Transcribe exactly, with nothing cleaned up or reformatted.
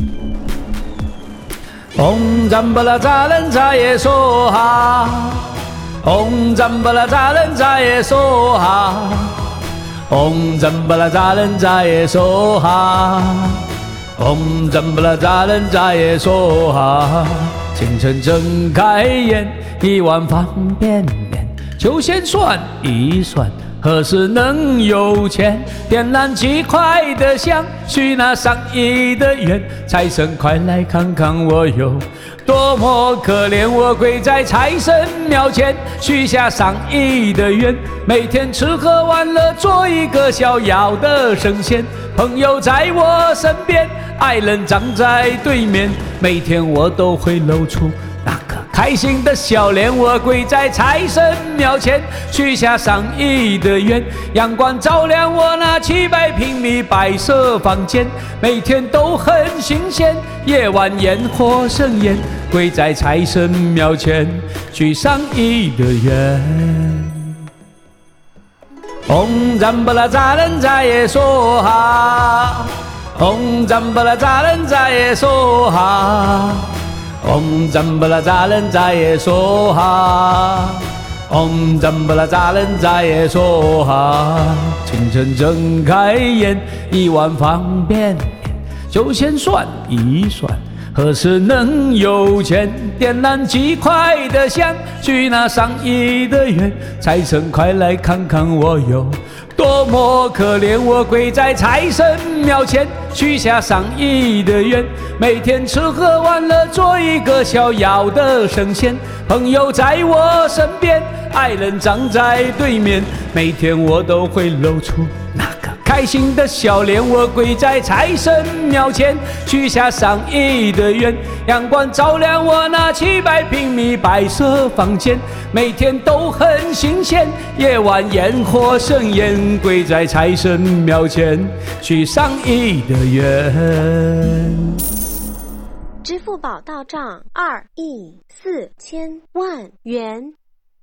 嗡赞巴拉扎伦扎耶梭哈，嗡赞巴拉扎伦扎耶梭哈，嗡赞巴拉扎伦扎耶梭哈，嗡赞巴拉扎伦扎耶梭哈。清晨睁开眼，一碗方便面，就先算一算。何时能有钱？点燃几块的香，许那上亿的愿。财神快来看看我有多么可怜！我跪在财神庙前，许下上亿的愿。每天吃喝玩乐，做一个逍遥的神仙。朋友在我身边，爱人站在对面。每天我都会露出那个开心的笑脸。我跪在财神庙前，许下上亿的愿。阳光照亮我那七百平米白色房间，每天都很新鲜。夜晚烟火盛宴，跪在财神庙前，许上亿的愿。嗡赞巴拉扎伦扎耶梭哈，嗡赞巴拉扎伦扎耶梭哈，嗡赞巴拉扎伦扎耶梭哈，嗡赞巴拉扎伦扎耶梭哈。清晨睁开眼，一碗方便面，就先算一算。何时能有钱？点燃几块的香，许那上亿的愿。财神快来看看我有多么可怜！我跪在财神庙前，许下上亿的愿。每天吃喝玩乐，做一个逍遥的神仙。朋友在我身边，爱人站在对面。每天我都会露出那个开心的笑脸。我跪在财神庙前，许下上亿的愿。阳光照亮我那七百平米白色房间，每天都很新鲜。夜晚烟火盛宴，跪在财神庙前，许上亿的愿。 支付宝到账二亿四千万元。